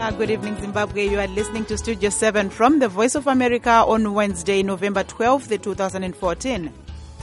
Good evening, Zimbabwe. You are listening to Studio 7 from the Voice of America on Wednesday, November 12th, 2014.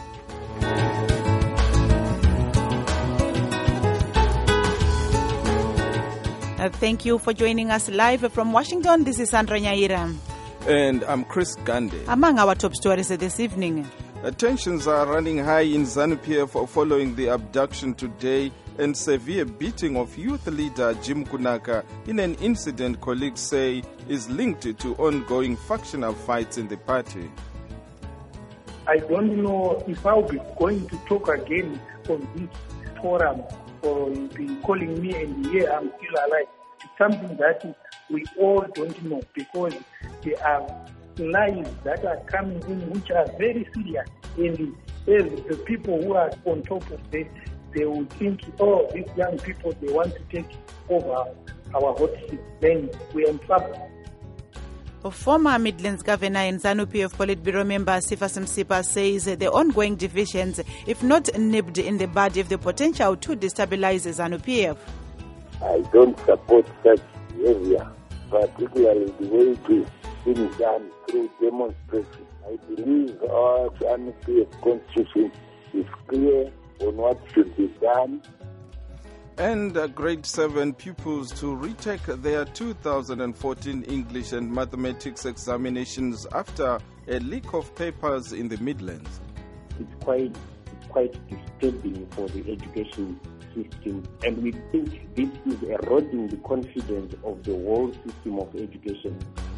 Thank you for joining us live from Washington. This is Sandra Nyaira. And I'm Chris Gande. Among our top stories this evening. Tensions are running high in ZANU-PF following the abduction today and severe beating of youth leader Jim Kunaka in an incident colleagues say is linked to ongoing factional fights in the party. I don't know if I'll be going to talk again on this forum or you'll be calling me and here I'm still alive. It's something that we all don't know because there are lies that are coming in which are very serious. And the people who are on top of this, they will think, oh, these young people, they want to take over our hot seat. Then we are in trouble. Former Midlands Governor and ZANU-PF Politburo member Sifas Msipa says the ongoing divisions, if not nipped in the bud, have the potential to destabilize ZANU-PF. I don't support such behavior, particularly the way it is being done through demonstration. I believe our ZANU-PF constitution is clear on what should be done. And grade 7 pupils to retake their 2014 English and mathematics examinations after a leak of papers in the Midlands. It's quite disturbing for the education system, and we think this is eroding the confidence of the whole system of education.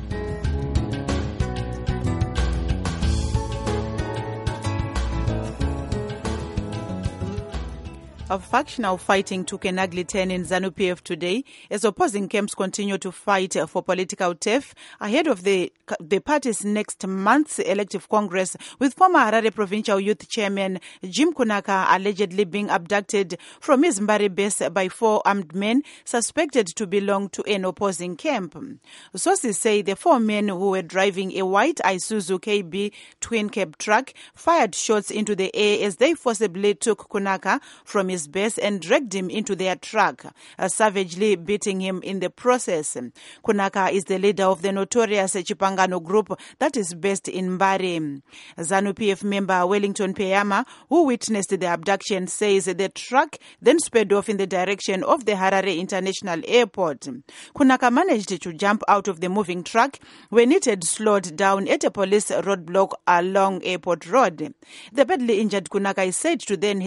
Factional fighting took an ugly turn in ZANU-PF today as opposing camps continue to fight for political turf ahead of the party's next month's elective congress, with former Harare Provincial Youth Chairman Jim Kunaka allegedly being abducted from his Mbare base by 4 armed men suspected to belong to an opposing camp. Sources say the 4 men who were driving a white Isuzu KB twin-cab truck fired shots into the air as they forcibly took Kunaka from his base and dragged him into their truck, savagely beating him in the process. Kunaka is the leader of the notorious Chipangano group that is based in Mbare. ZANU-PF member Wellington Peyama, who witnessed the abduction, says the truck then sped off in the direction of the Harare International Airport. Kunaka managed to jump out of the moving truck when it had slowed down at a police roadblock along Airport Road. The badly injured Kunaka is said to then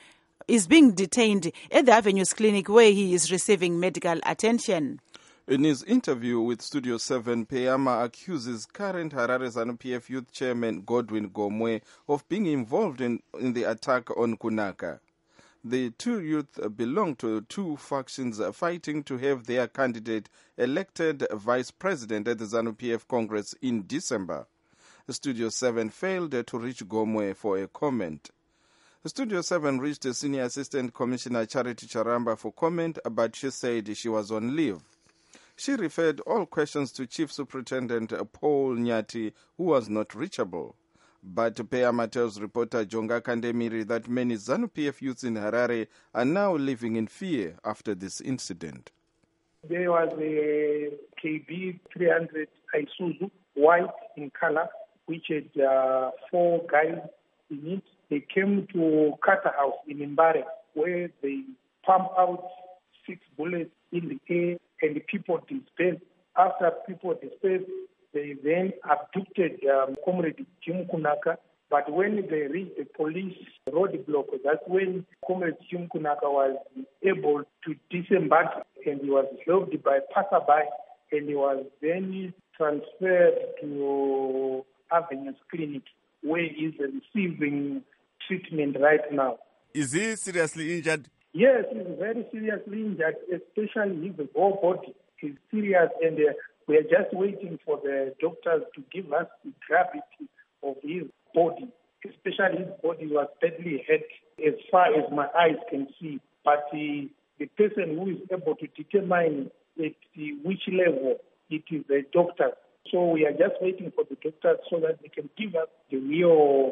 is being detained at the Avenues Clinic where he is receiving medical attention. In his interview with Studio 7, Peyama accuses current Harare ZANU-PF Youth Chairman Godwin Gomwe of being involved in the attack on Kunaka. The 2 youth belong to 2 factions fighting to have their candidate elected vice president at the ZANU-PF Congress in December. Studio 7 failed to reach Gomwe for a comment. Studio 7 reached Senior Assistant Commissioner Charity Charamba for comment, but she said she was on leave. She referred all questions to Chief Superintendent Paul Nyati, who was not reachable. But Peyama tells reporter Jonga Kandemiri that many ZANU-PF youths in Harare are now living in fear after this incident. There was a KB 300 Isuzu, white in color, which had 4 guys in it. They came to Carter House in Mbare, where they pumped out 6 bullets in the air and the people dispersed. After people dispersed, they then abducted Comrade Jim Kunaka. But when they reached the police roadblock, that's when Comrade Jim Kunaka was able to disembark, and he was helped by passerby, and he was then transferred to Avenues Clinic, where he is receiving treatment right now. Is he seriously injured? Yes, he's very seriously injured, especially his whole body is serious, and we are just waiting for the doctors to give us the gravity of his body. Especially his body was badly hurt as far as my eyes can see. But the person who is able to determine at which level it is the doctor. So we are just waiting for the doctors so that they can give us the real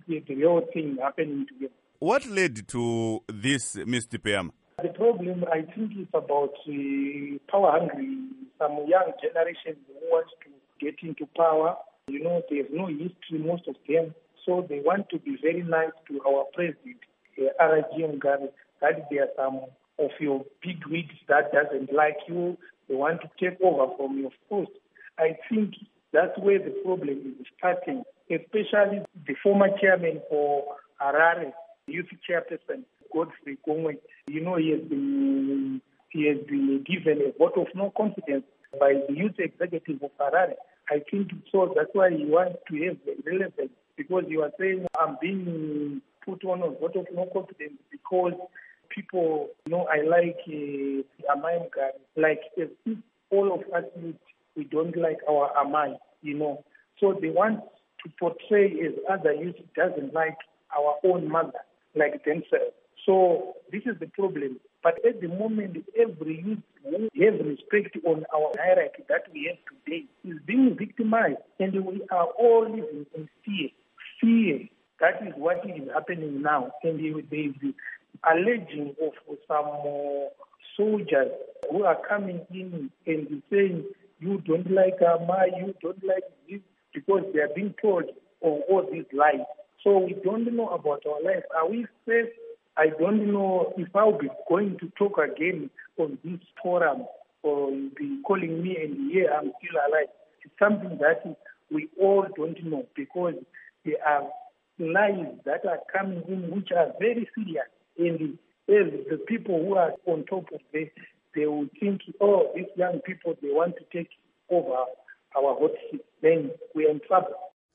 thing happening to him. What led to this, Mr. Peyama? The problem, I think, is about power-hungry some young generation who wants to get into power. You know, there's no history, most of them. So they want to be very nice to our president, R.G. Mugabe, that there are some of your big wigs that doesn't like you. They want to take over from your post. I think that's where the problem is starting, especially the former chairman for Harare, youth chairperson, Godfrey Gomwe. You know, he has been given a vote of no confidence by the youth executive of Harare. I think so. That's why he wants to have the relevance, because you are saying I'm being put on a vote of no confidence because people, you know, I like Amai Mugabe. Like if all of us we don't like our Amai, you know. So they want to portray as other youth doesn't like our own mother, like themselves. So this is the problem. But at the moment, every youth who has respect on our hierarchy that we have today is being victimized, and we are all living in fear. Fear. That is what is happening now. And there is the alleging of some soldiers who are coming in and saying, you don't like Amai, you don't like this, because they are being told all these lies. So we don't know about our life. Are we safe? I don't know if I'll be going to talk again on this forum, or you'll be calling me and here I'm still alive. It's something that we all don't know, because there are lies that are coming in which are very serious. And the people who are on top of this, they will think, oh, these young people, they want to take over our hot seat. Then we are in trouble.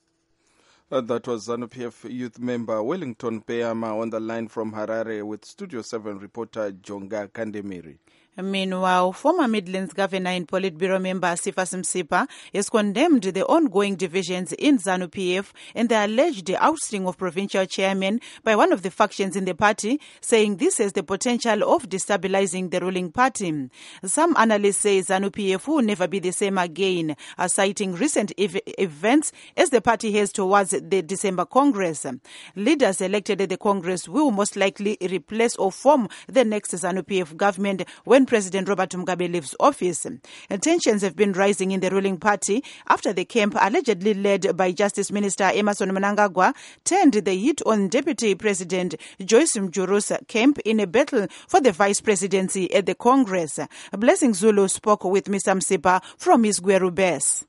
That was ZANU-PF youth member Wellington Peyama on the line from Harare with Studio 7 reporter Jonga Kandemiri. Meanwhile, former Midlands Governor and Politburo member Sifas Msipa has condemned the ongoing divisions in ZANU-PF and the alleged ousting of provincial chairmen by one of the factions in the party, saying this has the potential of destabilizing the ruling party. Some analysts say ZANU-PF will never be the same again, citing recent events as the party heads towards the December Congress. Leaders elected at the Congress will most likely replace or form the next ZANU-PF government when President Robert Mugabe leaves office. Tensions have been rising in the ruling party after the camp, allegedly led by Justice Minister Emmerson Mnangagwa, turned the heat on Deputy President Joyce Mjuru's camp in a battle for the vice presidency at the Congress. Blessing Zulu spoke with Mr. Msipa from his Gweru base.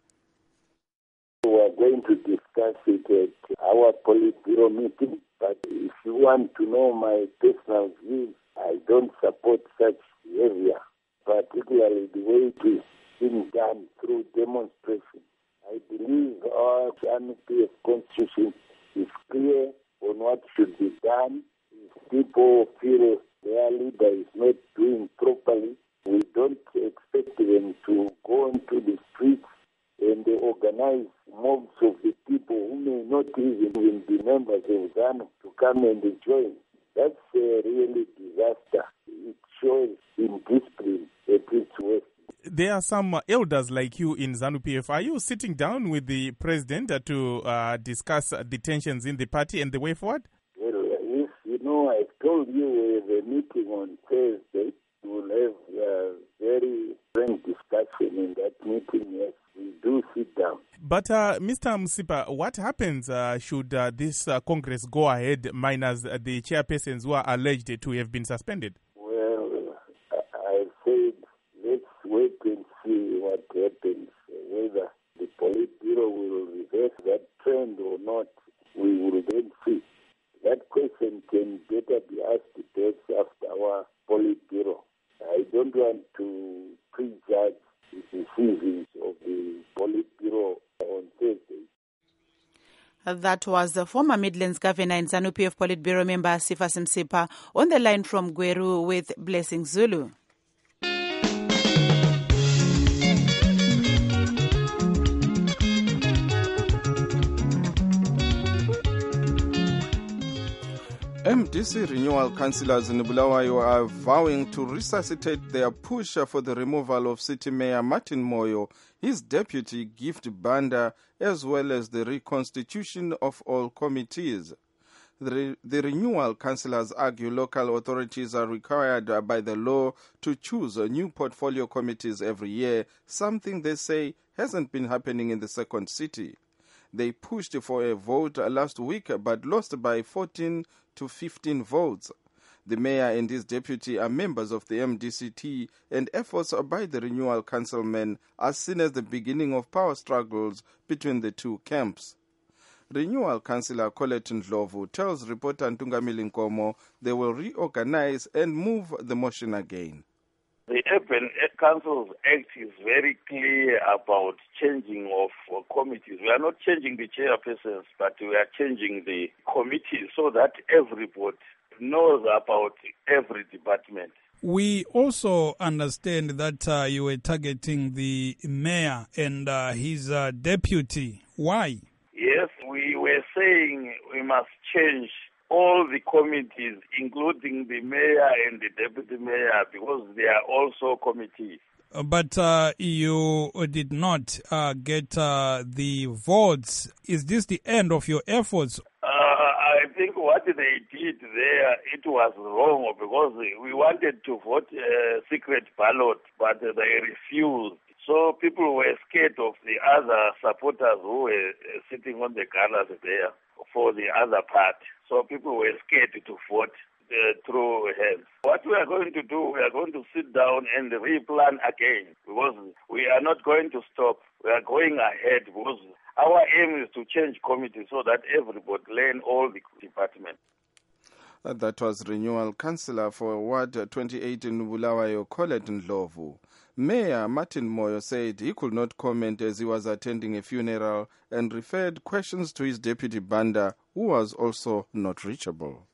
We are going to discuss it at our Politburo meeting, but if you want to know my personal views, I don't support such behavior, particularly the way it is being done through demonstration. I believe our ZANU-PF constitution is clear on what should be done. If people feel their leader is not doing properly, we don't expect them to go into the streets and organize mobs of the people who may not even be members of ZANU to come and join. That's really disaster. It shows indiscipline at its worst. There are some elders like you in ZANU-PF. Are you sitting down with the president to discuss the tensions in the party and the way forward? Well, yes, you know, I told you we have a meeting on Thursday. We'll have a very frank discussion in that meeting. Yes, we do sit down. But Mr. Msipa, what happens should this Congress go ahead minus the chairpersons who are alleged to have been suspended? Well, I said let's wait and see what happens. Whether the Politburo will reverse that trend or not, we will then see. That question can better be asked perhaps after our Politburo. I don't want to prejudge the decisions of the Politburo on Thursday. That was the former Midlands Governor and ZANU-PF Politburo member Sifas Msipa on the line from Gweru with Blessing Zulu. MDC renewal councillors in Bulawayo are vowing to resuscitate their push for the removal of City Mayor Martin Moyo, his deputy Gift Banda, as well as the reconstitution of all committees. The renewal councillors argue local authorities are required by the law to choose new portfolio committees every year, something they say hasn't been happening in the second city. They pushed for a vote last week but lost by 14 to 15 votes. The mayor and his deputy are members of the MDCT, and efforts by the renewal councilmen are seen as the beginning of power struggles between the two camps. Renewal councillor Colette Ndlovu tells reporter Ntungamili Nkomo they will reorganize and move the motion again. The Urban Councils Act is very clear about changing of committees. We are not changing the chairpersons, but we are changing the committees so that everybody knows about every department. We also understand that you were targeting the mayor and his deputy. Why? Yes, we were saying we must change all the committees, including the mayor and the deputy mayor, because they are also committees. But you did not get the votes. Is this the end of your efforts? I think what they did there, it was wrong because we wanted to vote secret ballot, but they refused. So people were scared of the other supporters who were sitting on the galleries there for the other part. So people were scared to vote through hands. What we are going to do, we are going to sit down and replan again because we are not going to stop. We are going ahead because our aim is to change committees so that everybody learn all the departments. That was Renewal Councillor for Ward 28 in Bulawayo, Colette Ndlovu. Mayor Martin Moyo said he could not comment as he was attending a funeral and referred questions to his deputy Banda, who was also not reachable.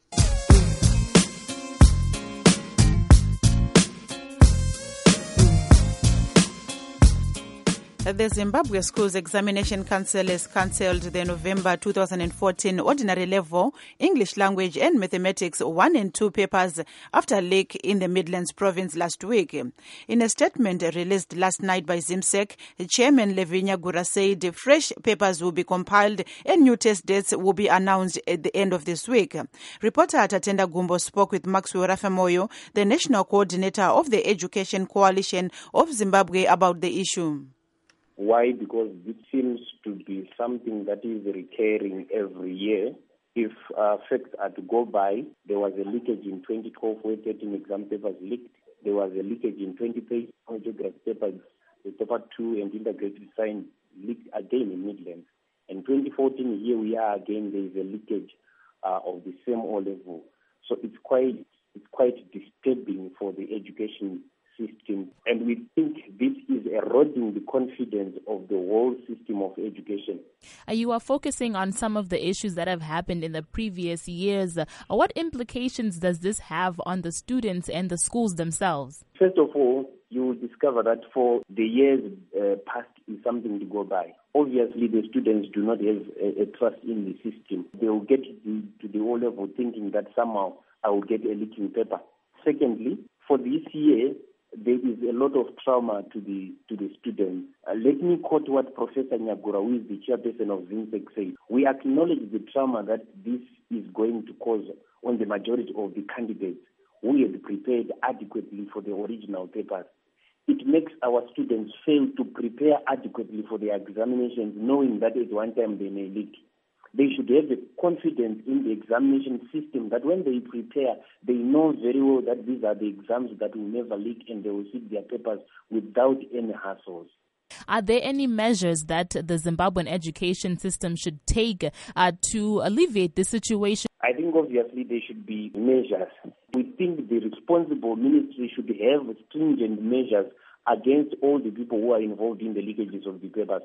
The Zimbabwe Schools Examination Council has cancelled the November 2014 ordinary level English language and mathematics 1 and 2 papers after a leak in the Midlands province last week. In a statement released last night by ZimSec, Chairman Levinya Gura said fresh papers will be compiled and new test dates will be announced at the end of this week. Reporter Atatenda Gumbo spoke with Maxwell Rafemoyo, the national coordinator of the Education Coalition of Zimbabwe, about the issue. Why? Because this seems to be something that is recurring every year. If facts are to go by, there was a leakage in 2012 where 13 exam papers leaked. There was a leakage in 2013 geography papers, the paper 2 and integrated science leaked again in Midlands. And 2014, here we are again, there is a leakage of the same O-level. So it's quite disturbing for the education system, and we think this is eroding the confidence of the whole system of education. You are focusing on some of the issues that have happened in the previous years. What implications does this have on the students and the schools themselves? First of all, you will discover that for the years past is something to go by. Obviously, the students do not have a trust in the system. They will get to the O-level thinking that somehow I will get a leaking paper. Secondly, for this year, there is a lot of trauma to the students. Let me quote what Professor Nyagura, who is the chairperson of ZimSec, said. We acknowledge the trauma that this is going to cause on the majority of the candidates who had prepared adequately for the original papers. It makes our students fail to prepare adequately for their examinations, knowing that at one time they may leak. They should have the confidence in the examination system that when they prepare, they know very well that these are the exams that will never leak and they will sit their papers without any hassles. Are there any measures that the Zimbabwean education system should take to alleviate the situation? I think obviously there should be measures. We think the responsible ministry should have stringent measures against all the people who are involved in the leakages of the papers.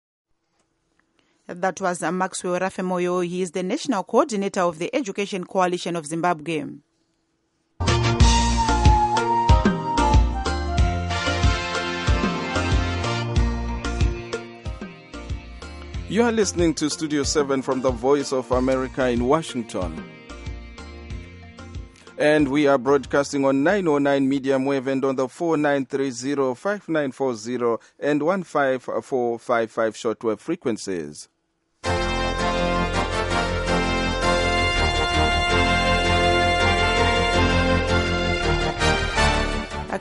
That was Maxwell Rafemoyo. He is the national coordinator of the Education Coalition of Zimbabwe. You are listening to Studio 7 from the Voice of America in Washington. And we are broadcasting on 909 medium wave and on the 4930, 5940 and 15455 shortwave frequencies.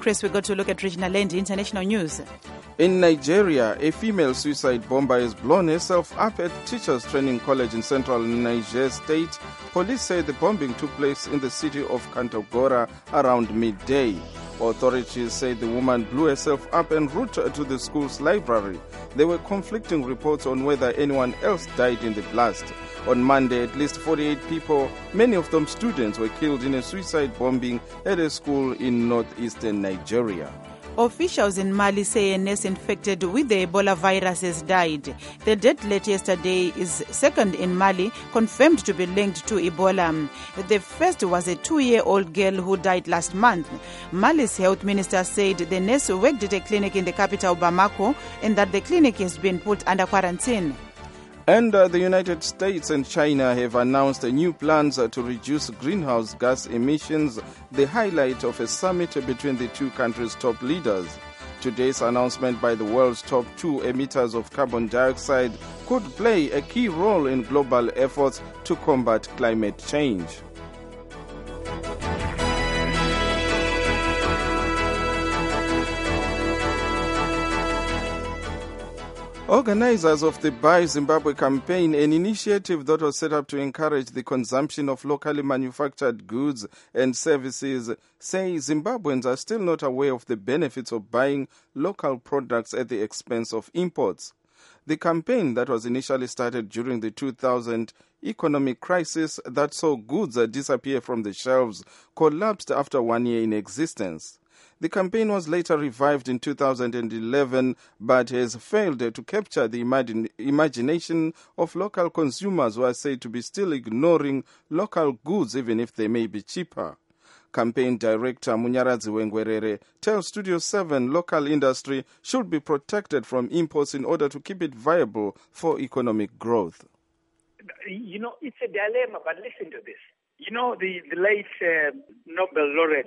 Chris, we got to look at regional and international news. In Nigeria, a female suicide bomber has blown herself up at Teachers Training College in central Niger State. Police say the bombing took place in the city of Kantagora around midday. Authorities say the woman blew herself up en route to the school's library. There were conflicting reports on whether anyone else died in the blast. On Monday, at least 48 people, many of them students, were killed in a suicide bombing at a school in northeastern Nigeria. Officials in Mali say a nurse infected with the Ebola virus has died. The death late yesterday is second in Mali, confirmed to be linked to Ebola. The first was a 2-year-old girl who died last month. Mali's health minister said the nurse worked at a clinic in the capital Bamako and that the clinic has been put under quarantine. And the United States and China have announced new plans to reduce greenhouse gas emissions, the highlight of a summit between the two countries' top leaders. Today's announcement by the world's top 2 emitters of carbon dioxide could play a key role in global efforts to combat climate change. Organizers of the Buy Zimbabwe campaign, an initiative that was set up to encourage the consumption of locally manufactured goods and services, say Zimbabweans are still not aware of the benefits of buying local products at the expense of imports. The campaign that was initially started during the 2000 economic crisis that saw goods disappear from the shelves collapsed after 1 year in existence. The campaign was later revived in 2011 but has failed to capture the imagination of local consumers who are said to be still ignoring local goods even if they may be cheaper. Campaign Director Munyaradzi Wengwerere tells Studio 7 local industry should be protected from imports in order to keep it viable for economic growth. You know, it's a dilemma, but listen to this. You know, the late Nobel laureate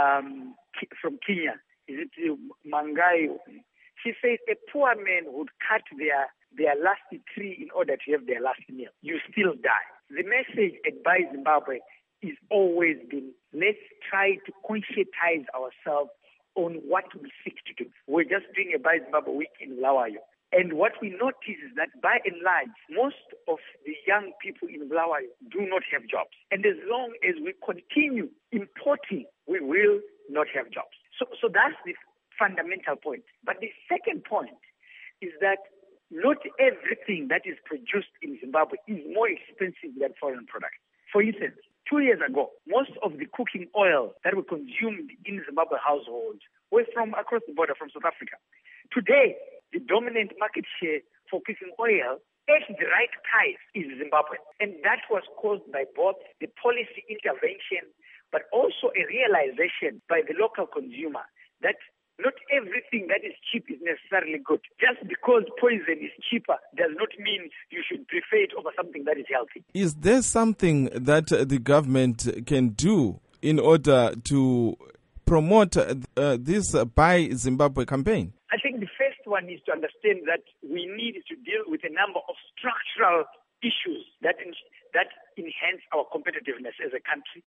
from Kenya, is it Mangai? She says a poor man would cut their last tree in order to have their last meal. You still die. The message at Buy Zimbabwe is always been, let's try to conscientize ourselves on what we seek to do. We're just doing a Buy Zimbabwe week in Bulawayo. And what we notice is that by and large, most of the young people in Bulawayo do not have jobs. And as long as we continue importing, we will not have jobs. So that's the fundamental point. But the second point is that not everything that is produced in Zimbabwe is more expensive than foreign products. For instance, 2 years ago, most of the cooking oil that were consumed in Zimbabwe households were from across the border from South Africa. Today, the dominant market share for cooking oil at the right price is Zimbabwe. And that was caused by both the policy intervention, but also a realization by the local consumer that not everything that is cheap is necessarily good. Just because poison is cheaper does not mean you should prefer it over something that is healthy. Is there something that the government can do in order to promote this Buy Zimbabwe campaign? I think the first one is to understand that we need to deal with a number of structural issues that enhance our competitiveness as a country.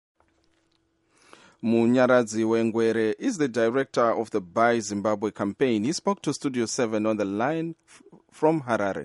Munyaradzi Wengwere is the director of the Buy Zimbabwe campaign. He spoke to Studio 7 on the line from Harare.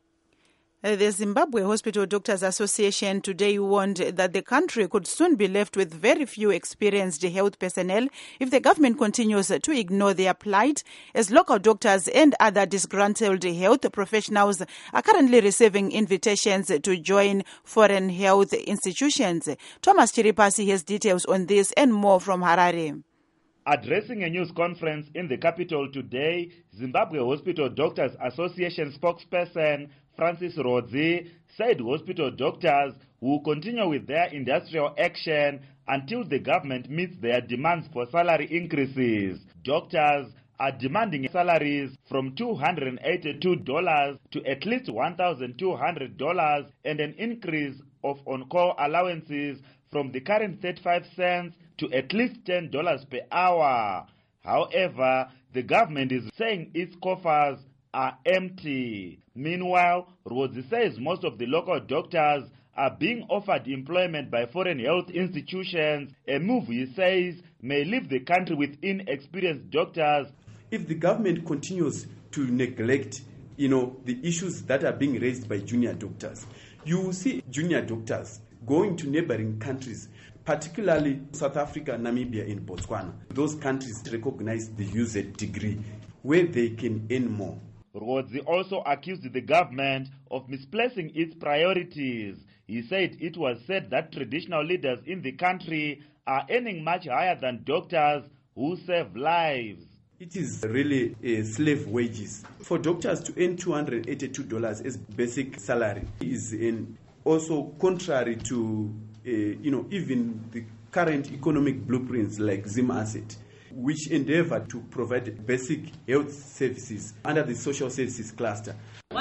The Zimbabwe Hospital Doctors Association today warned that the country could soon be left with very few experienced health personnel if the government continues to ignore their plight, as local doctors and other disgruntled health professionals are currently receiving invitations to join foreign health institutions. Thomas Chiripasi has details on this and more from Harare. Addressing a news conference in the capital today, Zimbabwe Hospital Doctors Association spokesperson Francis Rodzi said hospital doctors will continue with their industrial action until the government meets their demands for salary increases. Doctors are demanding salaries from $282 to at least $1,200 and an increase of on-call allowances from the current 35 cents to at least $10 per hour. However, the government is saying its coffers are empty. Meanwhile, Rodzi says most of the local doctors are being offered employment by foreign health institutions, a move he says may leave the country with inexperienced doctors. If the government continues to neglect, the issues that are being raised by junior doctors, you will see junior doctors going to neighboring countries, particularly South Africa, Namibia, and Botswana. Those countries recognize the UZ degree where they can earn more. Rhodzi also accused the government of misplacing its priorities. He said it was said that traditional leaders in the country are earning much higher than doctors who save lives. It is really slave wages. For doctors to earn $282 as basic salary is also contrary to even the current economic blueprints like Zim Asset, which endeavor to provide basic health services under the social services cluster.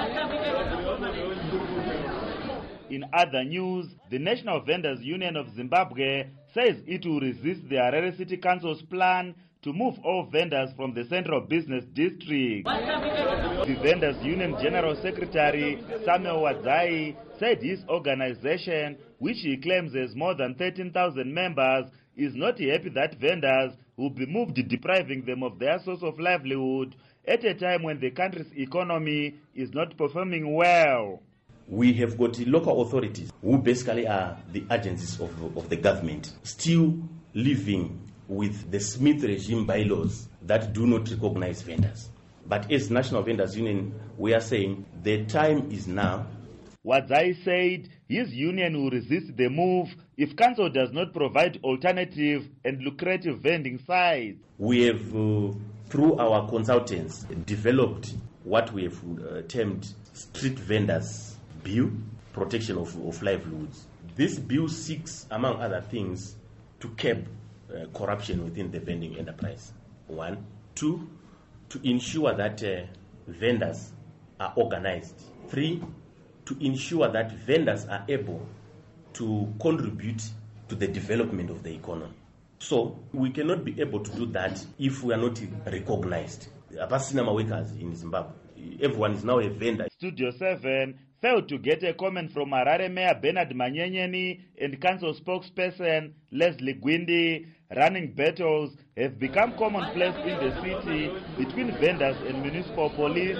In other news, the National Vendors Union of Zimbabwe says it will resist the Harare City Council's plan to move all vendors from the Central Business District. The Vendors Union General Secretary Samuel Wadzai said his organization, which he claims has more than 13,000 members, is not happy that vendors will be moved, depriving them of their source of livelihood at a time when the country's economy is not performing well. We have got local authorities who basically are the agencies of the government, still living with the Smith regime bylaws that do not recognize vendors. But as National Vendors Union, we are saying the time is now. Wadzai said his union will resist the move if council does not provide alternative and lucrative vending sites. We have, through our consultants, developed what we have termed Street Vendors Bill, Protection of Livelihoods. This bill seeks, among other things, to curb corruption within the vending enterprise. 1. 2, to ensure that vendors are organized. 3, to ensure that vendors are able to contribute to the development of the economy. So we cannot be able to do that if we are not recognized. Apart cinema workers in Zimbabwe, everyone is now a vendor. Studio 7 failed to get a comment from Harare Mayor Bernard Manyenyeni and council spokesperson Leslie Gwindi. Running battles have become commonplace in the city between vendors and municipal police.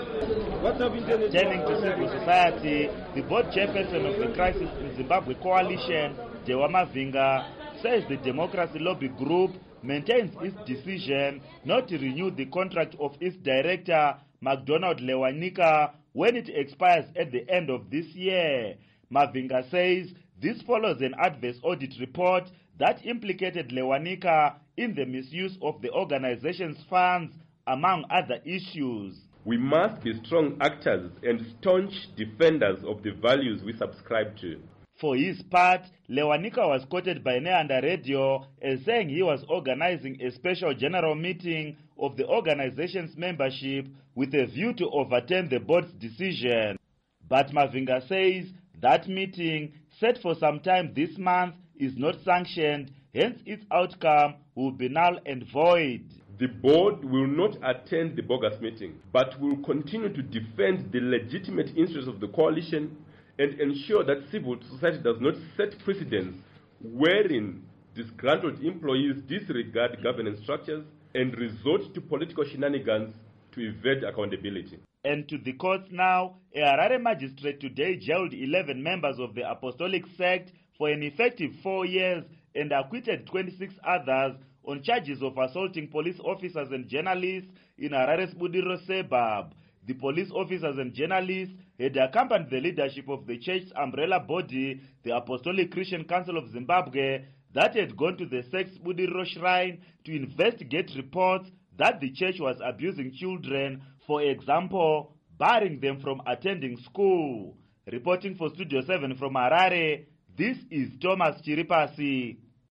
Turning to civil society, the board chairperson of the Crisis in Zimbabwe Coalition, Dewa Mavinga, says the Democracy Lobby Group maintains its decision not to renew the contract of its director, McDonald Lewanika, when it expires at the end of this year. Mavinga says this follows an adverse audit report that implicated Lewanika in the misuse of the organization's funds, among other issues. We must be strong actors and staunch defenders of the values we subscribe to. For his part, Lewanika was quoted by Neanda Radio as saying he was organizing a special general meeting of the organization's membership with a view to overturn the board's decision. But Mavinga says that meeting, set for some time this month, is not sanctioned, hence its outcome will be null and void. The board will not attend the bogus meeting, but will continue to defend the legitimate interests of the coalition and ensure that civil society does not set precedents wherein disgruntled employees disregard governance structures and resort to political shenanigans to evade accountability. And to the courts now, a Harare magistrate today jailed 11 members of the Apostolic Sect for an effective 4 years and acquitted 26 others on charges of assaulting police officers and journalists in Harare's Budiro suburb. The police officers and journalists had accompanied the leadership of the church's umbrella body, the Apostolic Christian Council of Zimbabwe, that had gone to the sect's Budiro shrine to investigate reports that the church was abusing children, for example, barring them from attending school. Reporting for Studio 7 from Harare, this is Thomas Chiripasi.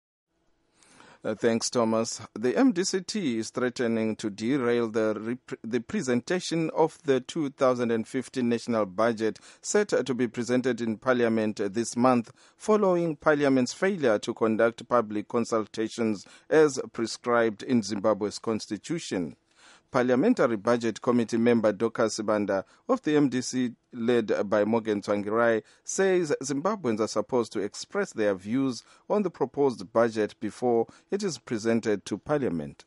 Thanks, Thomas. The MDCT is threatening to derail the presentation of the 2015 national budget set to be presented in Parliament this month, following Parliament's failure to conduct public consultations as prescribed in Zimbabwe's constitution. Parliamentary Budget Committee member Dorcas Sibanda of the MDC, led by Morgan Tsvangirai, says Zimbabweans are supposed to express their views on the proposed budget before it is presented to Parliament.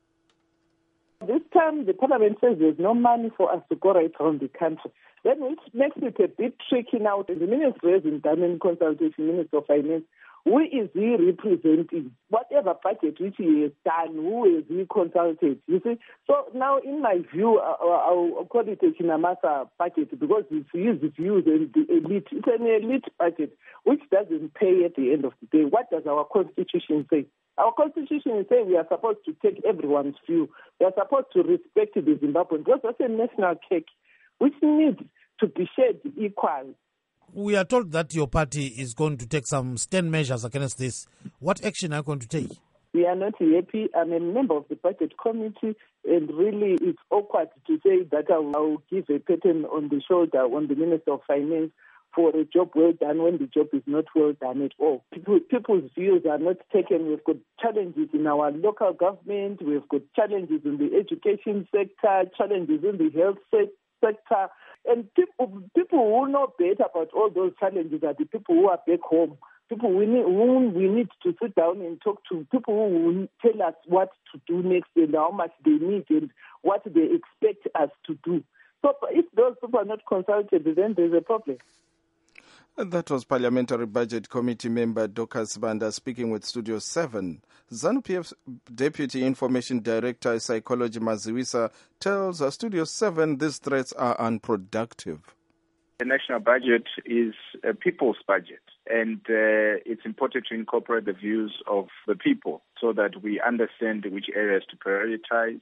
This time, the Parliament says there's no money for us to go right around the country. Then which makes it a bit tricky now. The Minister hasn't done any consultation, Minister of Finance. Who is he representing? Whatever budget which he has done, who is he consulted? You see? So now, in my view, I'll call it a Chinamasa budget because it's his views and the elite. It's an elite budget which doesn't pay at the end of the day. What does our Constitution say? Our Constitution says we are supposed to take everyone's view. We are supposed to respect the Zimbabweans because that's a national cake which needs to be shared equally. We are told that your party is going to take some stern measures against this. What action are you going to take? We are not happy. I'm a member of the budget committee, and really it's awkward to say that I will give a pattern on the shoulder on the Minister of Finance for a job well done when the job is not well done at all. People's views are not taken. We've got challenges in our local government. We've got challenges in the education sector, challenges in the health sector. And people who know better about all those challenges are the people who are back home. People we need to sit down and talk to. People who will tell us what to do next and how much they need and what they expect us to do. So if those people are not consulted, then there's a problem. That was Parliamentary Budget Committee member Dorcas Sibanda speaking with Studio 7. ZANU-PF's Deputy Information Director Psychology Maziwisa tells Studio 7 these threats are unproductive. The national budget is a people's budget, and it's important to incorporate the views of the people so that we understand which areas to prioritize.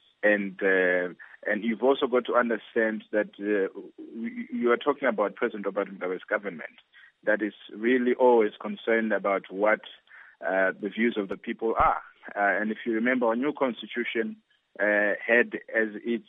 And you've also got to understand that you are talking about President Robert Mugabe's government that is really always concerned about what the views of the people are. And if you remember, our new constitution had as its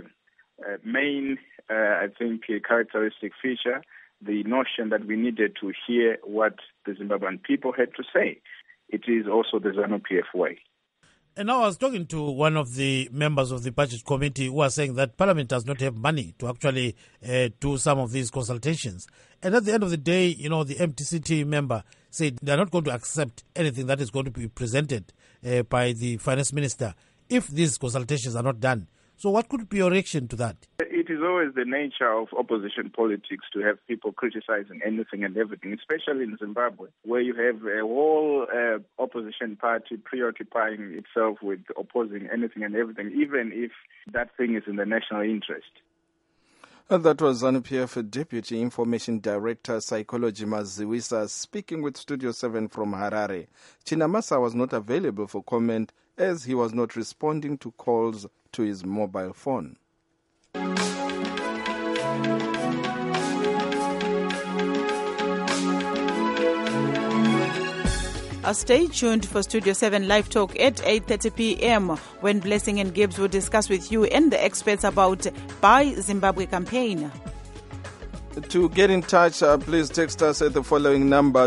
main, characteristic feature the notion that we needed to hear what the Zimbabwean people had to say. It is also the ZANU-PF way. And now I was talking to one of the members of the budget committee who was saying that Parliament does not have money to actually do some of these consultations. And at the end of the day, the MTCT member said they're not going to accept anything that is going to be presented by the finance minister if these consultations are not done. So what could be your reaction to that? It is always the nature of opposition politics to have people criticizing anything and everything, especially in Zimbabwe, where you have a whole opposition party preoccupying itself with opposing anything and everything, even if that thing is in the national interest. And that was ZANU-PF Deputy Information Director Psychology Maziwisa speaking with Studio 7 from Harare. Chinamasa was not available for comment as he was not responding to calls to his mobile phone. Stay tuned for Studio 7 Live Talk at 8:30 p.m. when Blessing and Gibbs will discuss with you and the experts about Buy Zimbabwe campaign. To get in touch, please text us at the following number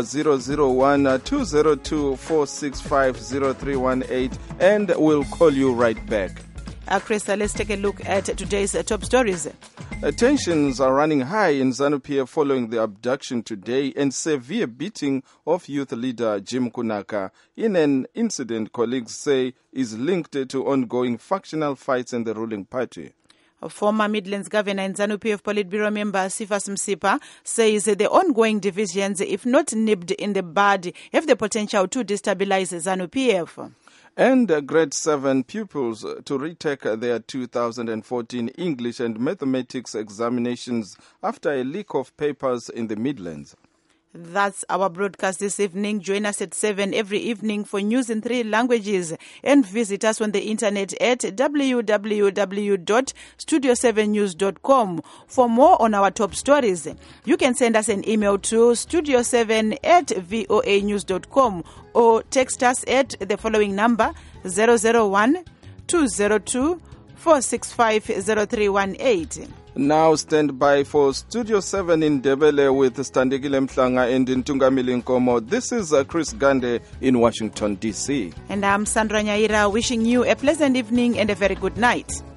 001-202-465-0318 and we'll call you right back. Krista, let's take a look at today's top stories. Tensions are running high in ZANU-PF following the abduction today and severe beating of youth leader Jim Kunaka in an incident colleagues say is linked to ongoing factional fights in the ruling party. Former Midlands Governor and ZANU-PF Politburo member Cephas Msipa says the ongoing divisions, if not nipped in the bud, have the potential to destabilize ZANU-PF. And grade 7 pupils to retake their 2014 English and mathematics examinations after a leak of papers in the Midlands. That's our broadcast this evening. Join us at 7 every evening for news in 3 languages and visit us on the internet at www.studio7news.com for more on our top stories. You can send us an email to studio7@voanews.com or text us at the following number 001-202-465-0318. Now stand by for Studio 7 in Ndebele with Standekile Mhlanga and Ntungamili Nkomo. This is Chris Gande in Washington, D.C. And I'm Sandra Nyaira wishing you a pleasant evening and a very good night.